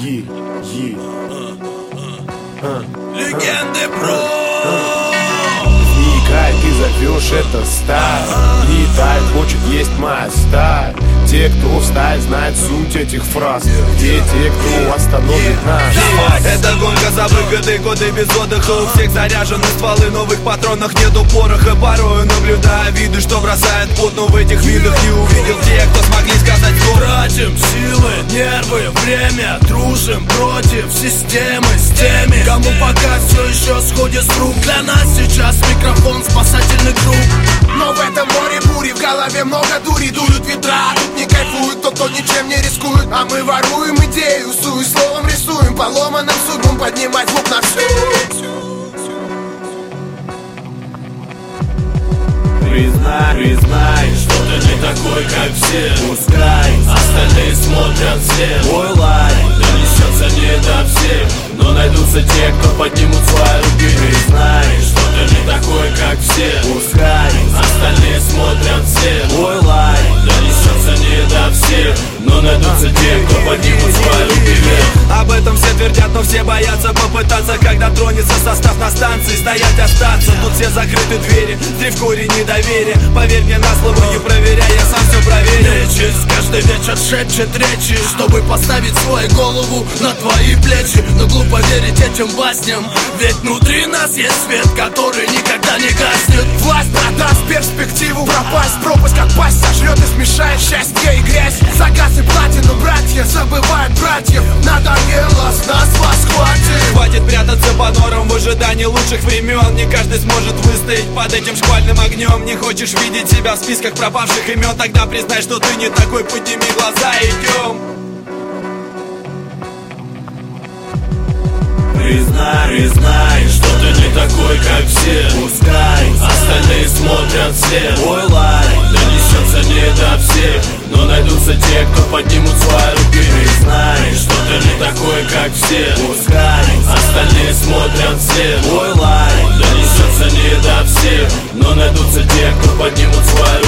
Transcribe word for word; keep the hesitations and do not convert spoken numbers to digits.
Е, е. Легенды про. Вникай, ты зовешь это сталь. Летает, хочет есть моя сталь. Те, кто встает, знают суть этих фраз. Где те, кто остановит нас? Это гонка за выгоды, годы без отдыха. У всех заряжены стволы, новых патронах нету пороха. Порою наблюдаю виды, что бросает пот, но в этих видах не увидел тех, кто смогли сказать стоп. Тратим силы, нервы, время, дружим против системы с теми, кому пока все еще сходит с рук. Для нас сейчас микрофон спасательный круг. Но в этом море бури, в голове много дури. Дуют ветра, тут не кайфует тот, кто ничем не рискует. А мы воруем идею, суй словом рисуем. Поломанным судьбам поднимать звук на всю. Признай, признай, что ты не такой, как все. Пускай остальные смотрят все. Мой лайк донесется не до всех, но найдутся те, кто поднимут свои руки. Признай, что ты не такой, как все. Пускай остальные смотрят все. Мой лайк донесется не до всех, но найдутся те, кто поднимут свои руки вверх. Об этом все твердят, но все боятся попытаться. Когда тронется состав на станции, стоять остаться. Тут все закрыты двери, три в коре недоверия. Поверь мне на слово, не проверяй, я сам все проверил. Нечисть каждый вечер шепчет речи, чтобы поставить свою голову на твои плечи. Но глупо верить этим басням, ведь внутри нас есть свет, который никогда не гаснет. Власть продаст перспективу, пропасть в пропасть, как пасть сожрет и смешает счастье и грязь. За газ и платину братья забывают братьев. Надоело, с нас вас хватит. Хватит прятаться по норам в ожидании лучших времен. Не каждый сможет выстоять под этим шквальным огнем. Не хочешь видеть себя в списках пропавших имен? Тогда признай, что ты не такой, подними глаза, идем. Признай, признай, что ты не такой, как все. Пускай остальные смотрят все. Мой лайк донесется не до всех, но найдутся те, кто поднимут свои руки. Признай, что ты не такой, как все. Пускай остальные смотрят все. Мой лайк донесется не до всех, но найдутся те, кто поднимут свои руки.